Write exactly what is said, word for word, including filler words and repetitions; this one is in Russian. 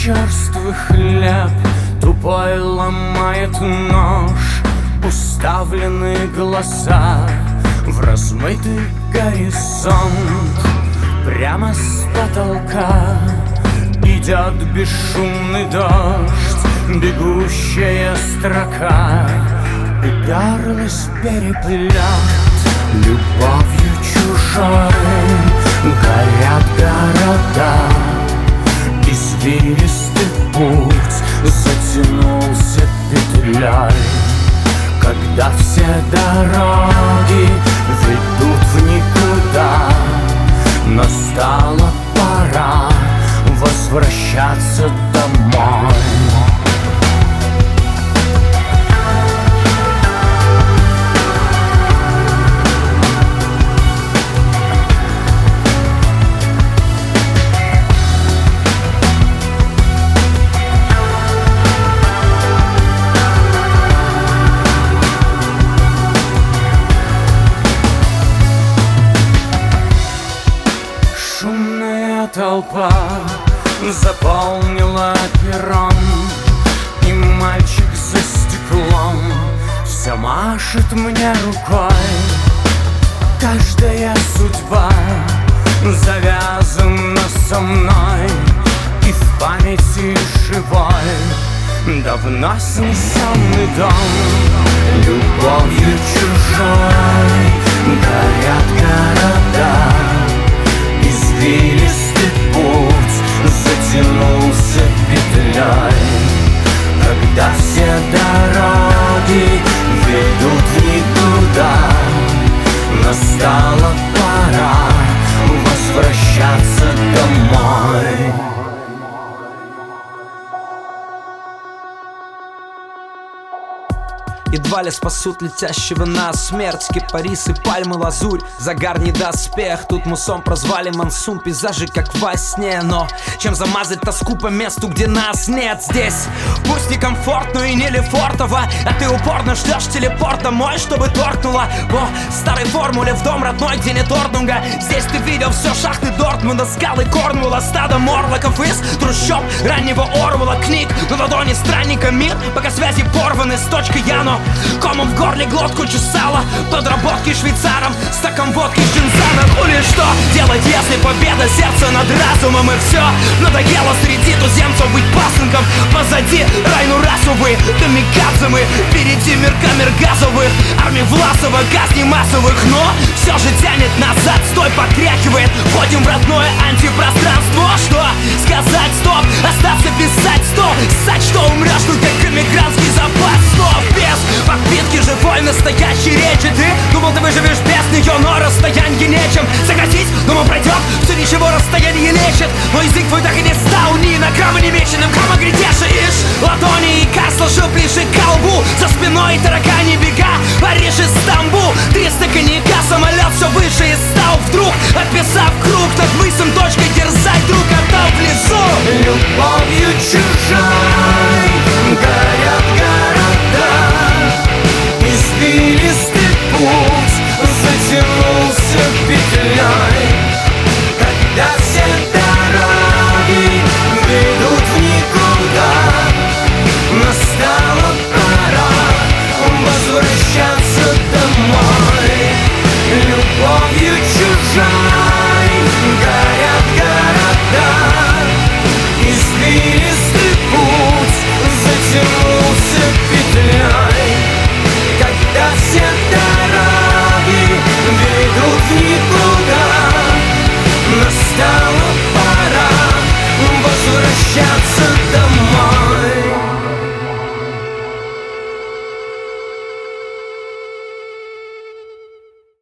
черствый хлеб тупой ломает нож. Уставленные глаза в размытый горизонт. Прямо с потолка идет бесшумный дождь. Бегущая строка уперлась в переплет. Любовью чужой горят города. Извилистый путь затянулся петлей. Когда все дороги ведут в никуда, настала пора возвращаться домой. Шумная толпа заполнила перрон, и мальчик за стеклом все машет мне рукой. Каждая судьба завязана со мной, и в памяти живой давно снесенный дом. Любовью чужой горят города. Извилистый путь затянулся петлей. Когда все дороги ведут в никуда, настала пора возвращаться домой. Едва ли спасут летящего на смерть кипарисы, пальмы, лазурь, загар не доспех. Тут мусом прозвали монсун, пейзажи как во сне. Но чем замазать тоску по месту, где нас нет здесь? Пусть не комфортно и не лефортово, а ты упорно ждешь телепорт домой, чтобы торкнуло по старой формуле в дом родной, где нет орднунга. Здесь ты видел все шахты Дортмунда, скалы Корнуэлла, стадо морлоков из трущоб раннего Орвелла. Книг на ладони странника мир, пока связи порваны с точкой Яно. Комом в горле глотку чесала, подработки швейцаром, стаком водки Чинзана. Ну или что делать, если победа сердца над разумом? И все надоело среди туземцев быть пасынком. Позади райну расовые камикадзе мы, впереди мир камер газовых, армии Власова, казни массовых. Но все же тянет назад, стой, потряхивает. Входим в родное антипространство. Что сказать, стоп, остаться писать, стоп. Ссать, что умрешь, тут как эмигрантский запас слов. Без подпитки живой настоящей речи. Ты думал, ты выживешь без нее, но расстояние нечем сократить. Думал, пройдет, все ничего, расстояние лечит. Но язык твой так и не стал ни на грамма не меченым. Кама грядешь ишь ладони, и кар сложил ближе к колбу. За спиной таракани бега, Париж и Стамбул. Триста коньяка, самолет все выше и стал вдруг, описав круг над мысом точкой, дерзай, друг, отдал в лесу. Любовью чужой